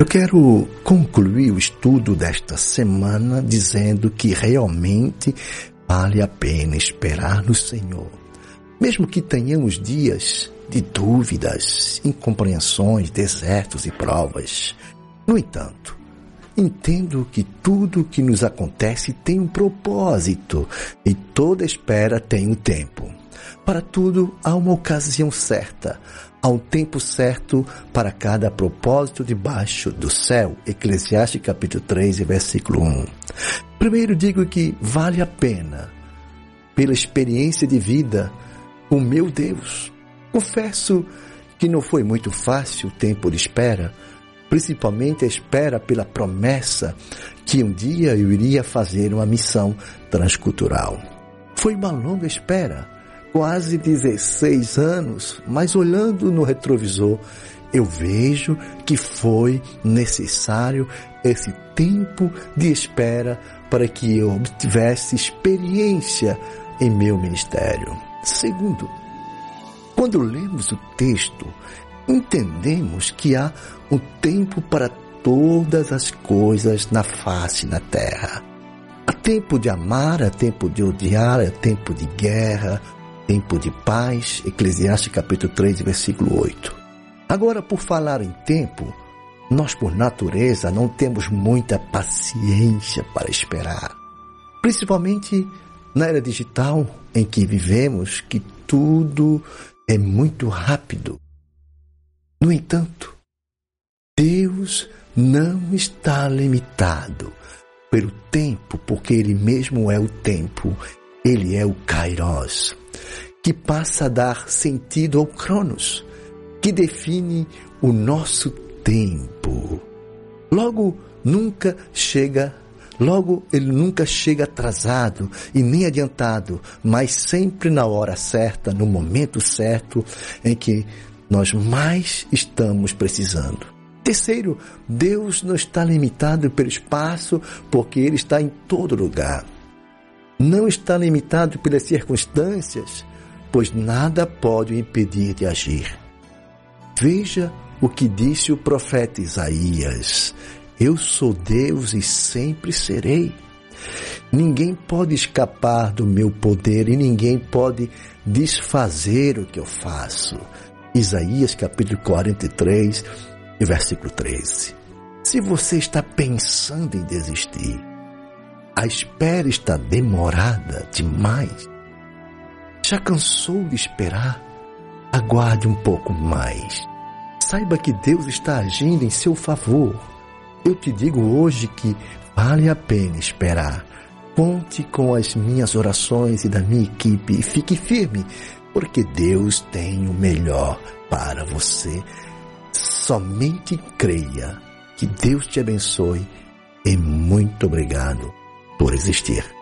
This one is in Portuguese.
quero concluir o estudo desta semana dizendo que realmente vale a pena esperar no Senhor. Mesmo que tenhamos dias de dúvidas, incompreensões, desertos e provas. No entanto, entendo que tudo que nos acontece tem um propósito e toda espera tem um tempo. Para tudo há uma ocasião certa, há um tempo certo para cada propósito debaixo do céu. Eclesiastes capítulo 3, versículo 1. Primeiro digo que vale a pena, pela experiência de vida com meu Deus. Confesso que não foi muito fácil o tempo de espera, principalmente a espera pela promessa que um dia eu iria fazer uma missão transcultural. Foi uma longa espera, quase 16 anos, mas olhando no retrovisor, eu vejo que foi necessário esse tempo de espera para que eu obtivesse experiência em meu ministério. Segundo, quando lemos o texto, entendemos que há um tempo para todas as coisas na face da terra. Há tempo de amar, há tempo de odiar, há tempo de guerra, tempo de paz. Eclesiastes capítulo 3, versículo 8. Agora, por falar em tempo, nós por natureza não temos muita paciência para esperar. Principalmente na era digital em que vivemos, que tudo é muito rápido. No entanto, Deus não está limitado pelo tempo, porque Ele mesmo é o tempo. Ele é o Kairos, que passa a dar sentido ao Cronos, que define o nosso tempo. Logo, ele nunca chega atrasado e nem adiantado, mas sempre na hora certa, no momento certo em que nós mais estamos precisando. Terceiro, Deus não está limitado pelo espaço, porque Ele está em todo lugar. Não está limitado pelas circunstâncias, pois nada pode o impedir de agir. Veja o que disse o profeta Isaías: eu sou Deus e sempre serei. Ninguém pode escapar do meu poder e ninguém pode desfazer o que eu faço. Isaías capítulo 43, versículo 13. Se você está pensando em desistir, a espera está demorada demais, já cansou de esperar, aguarde um pouco mais. Saiba que Deus está agindo em seu favor. Eu te digo hoje que vale a pena esperar. Conte com as minhas orações e da minha equipe e fique firme, porque Deus tem o melhor para você. Somente creia. Que Deus te abençoe e muito obrigado por existir.